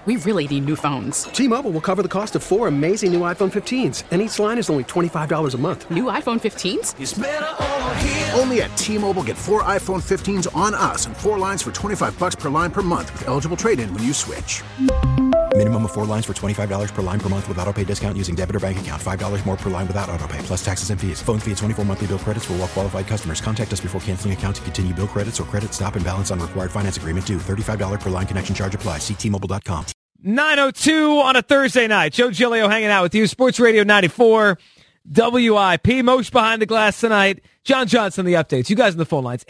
We really need new phones. T-Mobile will cover the cost of 4 amazing new iPhone 15s, and each line is only $25 a month. New iPhone 15s? It's better over here. Only at T-Mobile, get 4 iPhone 15s on us and 4 lines for $25 per line per month with eligible trade-in when you switch. Minimum of 4 lines for $25 per line per month with autopay discount using debit or bank account. $5 more per line without autopay, plus taxes and fees. Phone fee at 24 monthly bill credits for well-qualified customers. Contact us before canceling account to continue bill credits or credit stop and balance on required finance agreement due. $35 per line connection charge applies. See T-Mobile.com. 9:02 on a Thursday night. Joe Giglio hanging out with you. Sports Radio 94 WIP. Mosh behind the glass tonight. John Johnson, the updates. You guys on the phone lines.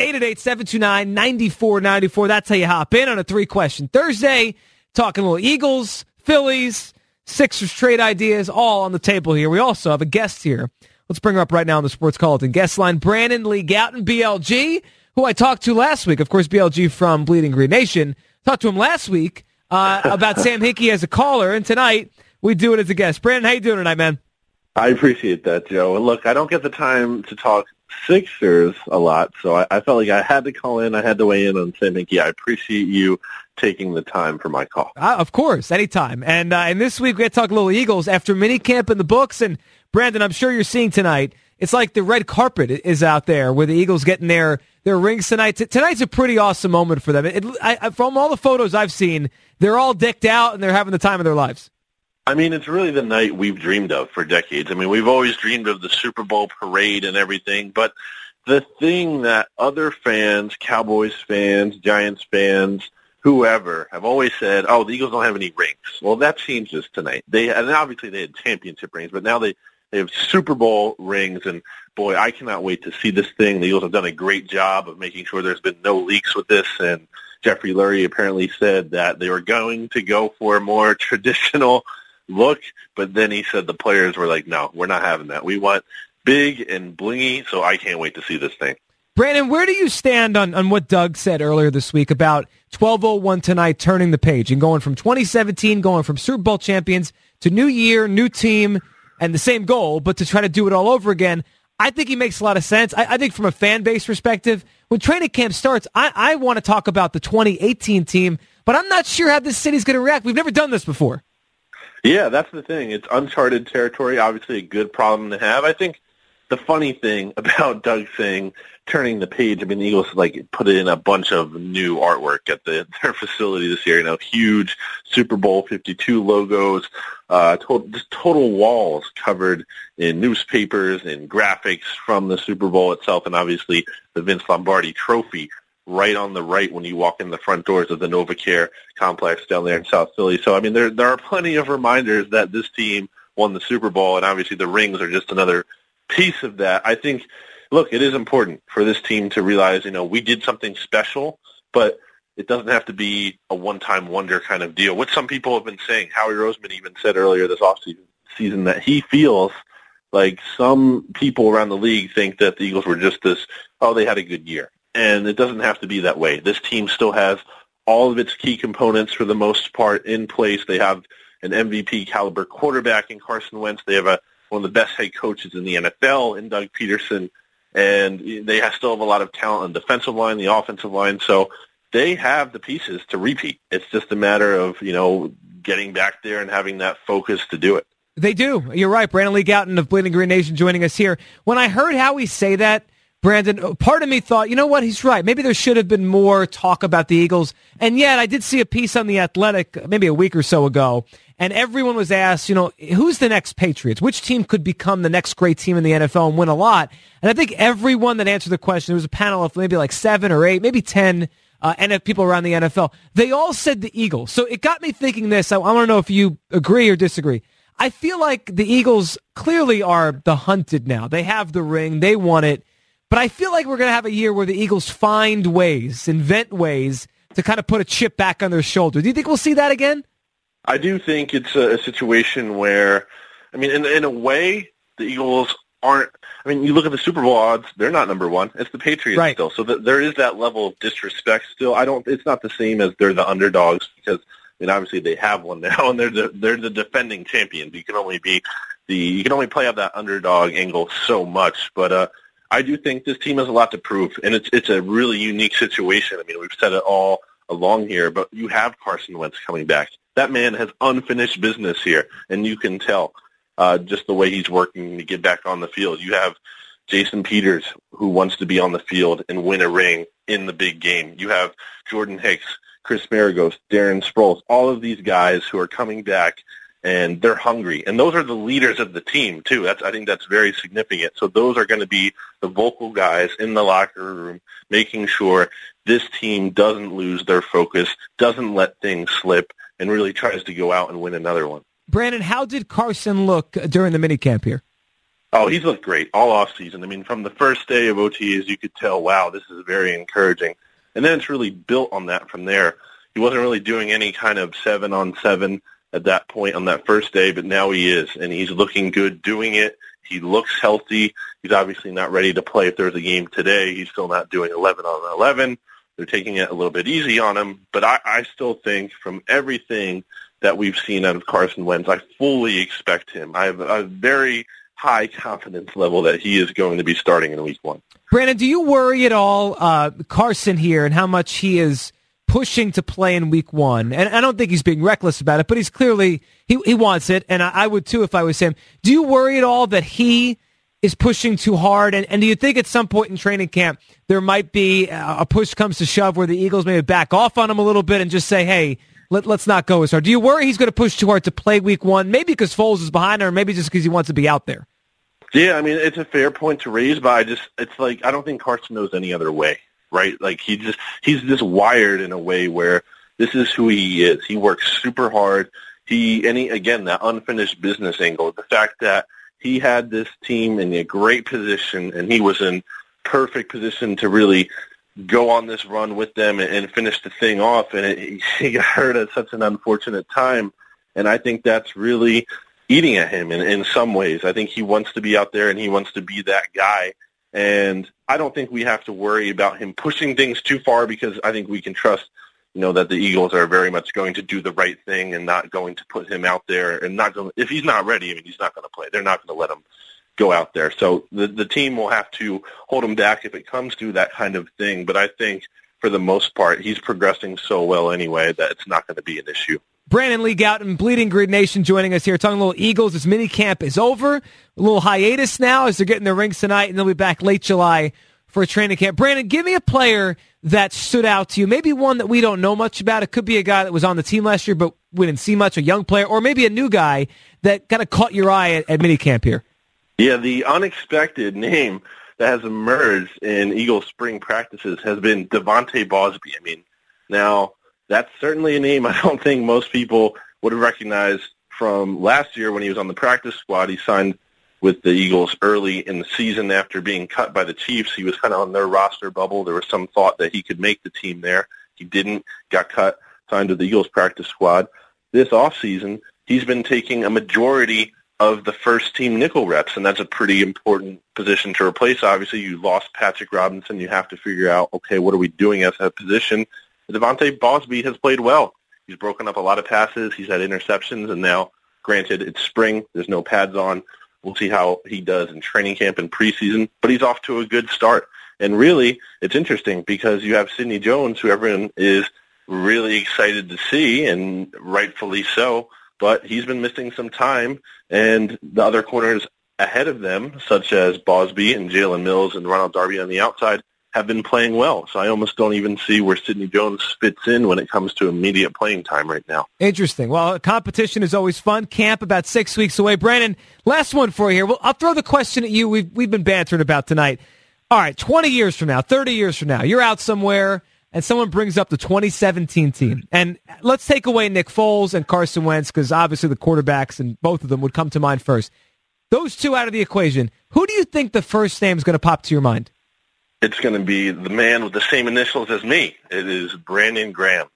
888-729-9494. That's how you hop in on a 3-question Thursday. Talking a little Eagles, Phillies, Sixers trade ideas, all on the table here. We also have a guest here. Let's bring her up right now on the Sports Culleton guest line. Brandon Lee Gowton, BLG, who I talked to last week. Of course, BLG from Bleeding Green Nation. Talked to him last week about Sam Hinkie as a caller, and tonight we do it as a guest. Brandon, how you doing tonight, man? I appreciate that, Joe. And look, I don't get the time to talk Sixers a lot, so I felt like I had to call in. I had to weigh in on Sam Hinkie. I appreciate you taking the time for my call. Of course, anytime. And this week we had to talk a little Eagles after minicamp in the books. And Brandon, I'm sure you're seeing tonight, it's like the red carpet is out there where the Eagles getting their rings tonight. Tonight's a pretty awesome moment for them. From all the photos I've seen, they're all decked out and they're having the time of their lives. I mean, it's really the night we've dreamed of for decades. I mean, we've always dreamed of the Super Bowl parade and everything, but the thing that other fans, Cowboys fans, Giants fans, whoever, have always said, oh, the Eagles don't have any rings. Well, that changes tonight. And obviously they had championship rings, but now they have Super Bowl rings, and boy, I cannot wait to see this thing. The Eagles have done a great job of making sure there's been no leaks with this, and Jeffrey Lurie apparently said that they were going to go for a more traditional look, but then he said the players were like, no, we're not having that. We want big and blingy, so I can't wait to see this thing. Brandon, where do you stand on what Doug said earlier this week about 12:01 tonight turning the page and going from 2017, going from Super Bowl champions to new year, new team, and the same goal, but to try to do it all over again? I think he makes a lot of sense. I think from a fan base perspective, when training camp starts, I want to talk about the 2018 team, but I'm not sure how this city's going to react. We've never done this before. Yeah, that's the thing. It's uncharted territory, obviously a good problem to have. I think the funny thing about Doug saying turning the page, I mean, the Eagles put in a bunch of new artwork at their facility this year. Huge Super Bowl 52 logos, total walls covered in newspapers and graphics from the Super Bowl itself, and obviously the Vince Lombardi trophy right on the right when you walk in the front doors of the NovaCare complex down there in South Philly. So, I mean, there are plenty of reminders that this team won the Super Bowl, and obviously the rings are just another piece of that. I think, look, it is important for this team to realize, we did something special, but it doesn't have to be a one-time wonder kind of deal, which some people have been saying. Howie Roseman even said earlier this offseason that he feels like some people around the league think that the Eagles were just this, they had a good year. And it doesn't have to be that way. This team still has all of its key components for the most part in place. They have an MVP caliber quarterback in Carson Wentz. They have one of the best head coaches in the NFL in Doug Peterson. And they still have a lot of talent on the defensive line, the offensive line. So they have the pieces to repeat. It's just a matter of, getting back there and having that focus to do it. They do. You're right. Brandon Lee Gowton of Bleeding Green Nation joining us here. When I heard Howie say that, Brandon, part of me thought, you know what, he's right. Maybe there should have been more talk about the Eagles. And yet I did see a piece on The Athletic maybe a week or so ago, and everyone was asked, who's the next Patriots? Which team could become the next great team in the NFL and win a lot? And I think everyone that answered the question, there was a panel of maybe 7 or 8, maybe 10 people around the NFL. They all said the Eagles. So it got me thinking this. I want to know if you agree or disagree. I feel like the Eagles clearly are the hunted now. They have the ring. They won it. But I feel like we're going to have a year where the Eagles find ways, invent ways to kind of put a chip back on their shoulder. Do you think we'll see that again? I do think it's a situation where, in a way, the Eagles aren't. You look at the Super Bowl odds; they're not number one. It's the Patriots still. So there is that level of disrespect still. It's not the same as they're the underdogs because obviously they have one now, and they're the defending champions. You can only play out that underdog angle so much, but. I do think this team has a lot to prove, and it's a really unique situation. We've said it all along here, but you have Carson Wentz coming back. that man has unfinished business here, and you can tell just the way he's working to get back on the field. You have Jason Peters, who wants to be on the field and win a ring in the big game. You have Jordan Hicks, Chris Maragos, Darren Sproles, all of these guys who are coming back, and they're hungry. And those are the leaders of the team, too. I think that's very significant. So those are going to be the vocal guys in the locker room, making sure this team doesn't lose their focus, doesn't let things slip, and really tries to go out and win another one. Brandon, how did Carson look during the minicamp here? Oh, he's looked great all offseason. I mean, from the first day of OTAs, you could tell, wow, this is very encouraging. And then it's really built on that from there. He wasn't really doing any kind of 7-on-7 at that point on that first day, but now he is, and he's looking good doing it. He looks healthy. He's obviously not ready to play if there's a game today. He's still not doing 11-on-11. They're taking it a little bit easy on him, but I still think from everything that we've seen out of Carson Wentz, I fully expect him. I have a very high confidence level that he is going to be starting in week 1. Brandon, do you worry at all, Carson here, and how much he is pushing to play in week 1? And I don't think he's being reckless about it, but he's clearly, he wants it, and I would too if I was him. Do you worry at all that he is pushing too hard? And do you think at some point in training camp there might be a push comes to shove where the Eagles maybe back off on him a little bit and just say, hey, let's not go as hard? Do you worry he's going to push too hard to play week 1, maybe because Foles is behind him, or maybe just because he wants to be out there? Yeah, I mean, it's a fair point to raise, but it's like I don't think Carson knows any other way, right? Like he's just wired in a way where this is who he is. He works super hard. Again, that unfinished business angle, the fact that he had this team in a great position and he was in perfect position to really go on this run with them and finish the thing off, and he got hurt at such an unfortunate time, and I think that's really eating at him in some ways. I think he wants to be out there and he wants to be that guy, and I don't think we have to worry about him pushing things too far because I think we can trust, that the Eagles are very much going to do the right thing and not going to put him out there and if he's not ready, I mean, he's not going to play. They're not going to let him go out there. So the team will have to hold him back if it comes to that kind of thing. But I think for the most part, he's progressing so well anyway that it's not going to be an issue. Brandon Lee Gowton, Bleeding Green Nation, joining us here, talking a little Eagles. This mini camp is over. A little hiatus now as they're getting their rings tonight, and they'll be back late July for a training camp. Brandon, give me a player that stood out to you, maybe one that we don't know much about. It could be a guy that was on the team last year but we didn't see much, a young player, or maybe a new guy that kind of caught your eye at mini camp here. Yeah, the unexpected name that has emerged in Eagles spring practices has been Devontae Bosby. I mean, now that's certainly a name I don't think most people would have recognized from last year when he was on the practice squad. He signed with the Eagles early in the season after being cut by the Chiefs. He was kind of on their roster bubble. There was some thought that he could make the team there. He didn't, got cut, signed to the Eagles practice squad. This offseason, he's been taking a majority of the first-team nickel reps, and that's a pretty important position to replace. Obviously, you lost Patrick Robinson. You have to figure out, okay, what are we doing as a position? Devontae Bosby has played well. He's broken up a lot of passes. He's had interceptions, and now, granted, it's spring. There's no pads on. We'll see how he does in training camp and preseason, but he's off to a good start. And really, it's interesting because you have Sidney Jones, who everyone is really excited to see, and rightfully so, but he's been missing some time, and the other corners ahead of them, such as Bosby and Jalen Mills and Ronald Darby on the outside, have been playing well. So I almost don't even see where Sidney Jones fits in when it comes to immediate playing time right now. Interesting. Well, competition is always fun. Camp about 6 weeks away. Brandon, last one for you here. Well, I'll throw the question at you we've been bantering about tonight. All right, 20 years from now, 30 years from now, you're out somewhere, and someone brings up the 2017 team. And let's take away Nick Foles and Carson Wentz, because obviously the quarterbacks and both of them would come to mind first. Those two out of the equation, who do you think the first name is going to pop to your mind? It's going to be the man with the same initials as me. It is Brandon Graham.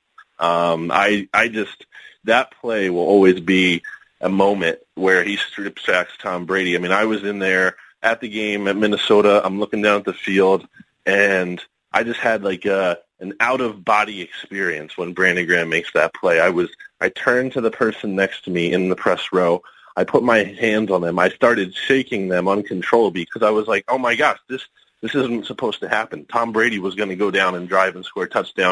That play will always be a moment where he strip sacks Tom Brady. I mean, I was in there at the game at Minnesota. I'm looking down at the field, and I just had like an out-of-body experience when Brandon Graham makes that play. I turned to the person next to me in the press row. I put my hands on them. I started shaking them uncontrollably because I was like, oh, my gosh, this isn't supposed to happen. Tom Brady was going to go down and drive and score a touchdown.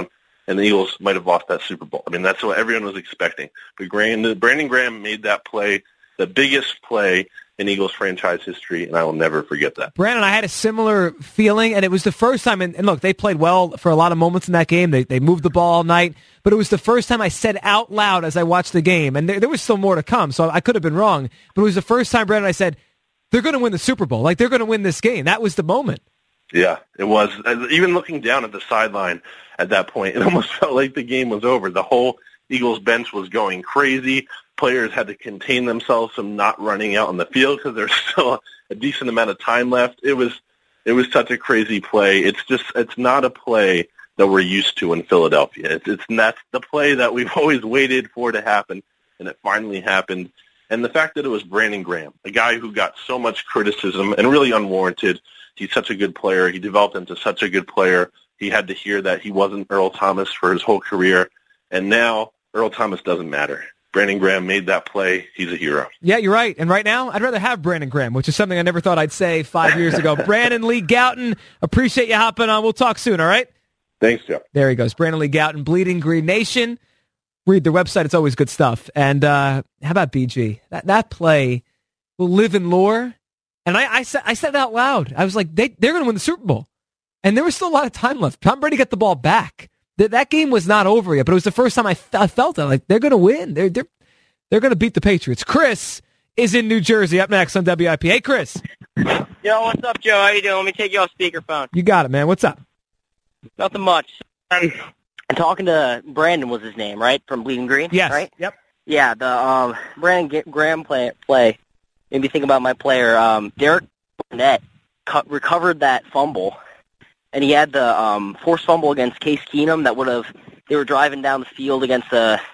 and the Eagles might have lost that Super Bowl. I mean, that's what everyone was expecting. But Brandon Graham made that play, the biggest play in Eagles franchise history, and I will never forget that. Brandon, I had a similar feeling, and it was the first time, and look, they played well for a lot of moments in that game. They moved the ball all night, but it was the first time I said out loud as I watched the game, and there was still more to come, so I could have been wrong, but it was the first time, Brandon, I said, they're going to win the Super Bowl. Like, they're going to win this game. That was the moment. Yeah, it was. Even looking down at the sideline at that point, it almost felt like the game was over. The whole Eagles bench was going crazy. Players had to contain themselves from not running out on the field because there's still a decent amount of time left. It was such a crazy play. It's not a play that we're used to in Philadelphia. That's the play that we've always waited for to happen, and it finally happened. And the fact that it was Brandon Graham, a guy who got so much criticism and really unwarranted. He's such a good player. He developed into such a good player. He had to hear that he wasn't Earl Thomas for his whole career, and now Earl Thomas doesn't matter. Brandon Graham made that play. He's a hero. Yeah, you're right. And right now, I'd rather have Brandon Graham, which is something I never thought I'd say 5 years ago. Brandon Lee Gowton, appreciate you hopping on. We'll talk soon, all right? Thanks, Joe. There he goes. Brandon Lee Gowton, Bleeding Green Nation. Read their website. It's always good stuff. And how about BG? That play will live in lore. And I said it out loud. I was like, they're going to win the Super Bowl. And there was still a lot of time left. Tom Brady got the ball back. That game was not over yet, but it was the first time I felt it. Like, they're going to win. They're going to beat the Patriots. Chris is in New Jersey. Up next on WIP. Hey, Chris. Yo, what's up, Joe? How you doing? Let me take you off speakerphone. You got it, man. What's up? Nothing much. I'm talking to Brandon was his name, right? From Bleeding Green? Yes. Right? Yep. Yeah, the Brandon Graham play made me think about my player. Derek Barnett recovered that fumble, and he had the forced fumble against Case Keenum they were driving down the field against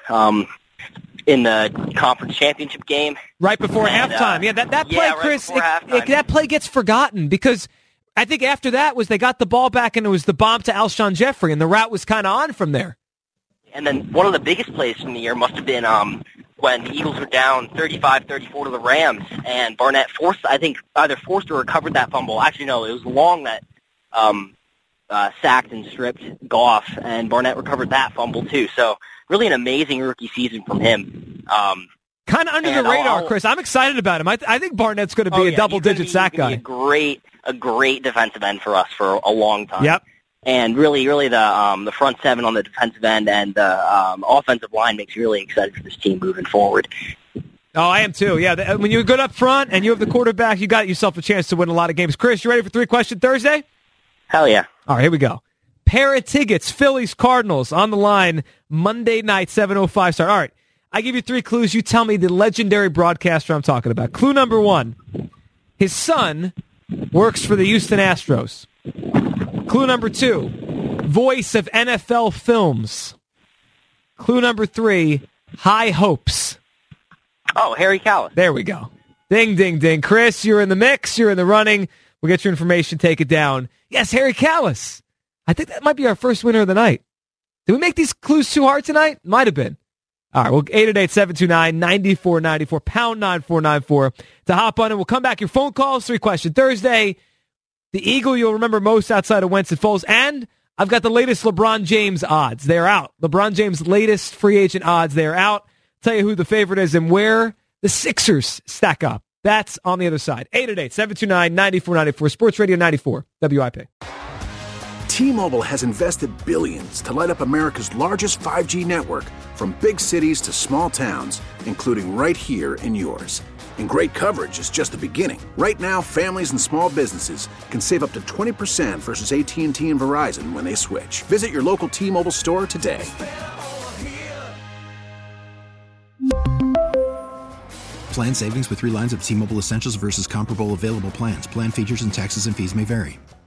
in the conference championship game. Right before halftime. Yeah, that play, right, Chris, that play gets forgotten because I think after that was they got the ball back and it was the bomb to Alshon Jeffrey, and the route was kind of on from there. And then one of the biggest plays from the year must have been when the Eagles were down 35-34 to the Rams, and Barnett either forced or recovered that fumble. Actually, no, it was Long that sacked and stripped Goff, and Barnett recovered that fumble too. So really an amazing rookie season from him. Kind of under the radar, Chris. I'm excited about him. I think Barnett's going to be a double-digit sack guy. A great defensive end for us for a long time. Yep. And really the front seven on the defensive end and the offensive line makes me really excited for this team moving forward. Oh, I am too. Yeah, when you're good up front and you have the quarterback, you got yourself a chance to win a lot of games. Chris, you ready for 3-Question Thursday? Hell yeah. All right, here we go. Pair of tickets, Phillies, Cardinals, on the line Monday night, 7:05 start. All right, I give you 3 clues. You tell me the legendary broadcaster I'm talking about. Clue number 1, his son works for the Houston Astros. Clue number 2, voice of NFL films. Clue number 3, high hopes. Oh, Harry Kalas. There we go. Ding, ding, ding. Chris, you're in the mix. You're in the running. We'll get your information. Take it down. Yes, Harry Kalas. I think that might be our first winner of the night. Did we make these clues too hard tonight? Might have been. All right, well, 888-729-9494, pound 9494 to hop on, and we'll come back. Your phone calls, 3-Question Thursday. The Eagle you'll remember most outside of Wentz and Foles, and I've got the latest LeBron James odds. They're out. LeBron James' latest free agent odds, they're out. Tell you who the favorite is and where the Sixers stack up. That's on the other side. 888-729-9494, Sports Radio 94, WIP. T-Mobile has invested billions to light up America's largest 5G network, from big cities to small towns, including right here in yours. And great coverage is just the beginning. Right now, families and small businesses can save up to 20% versus AT&T and Verizon when they switch. Visit your local T-Mobile store today. Plan savings with 3 lines of T-Mobile Essentials versus comparable available plans. Plan features and taxes and fees may vary.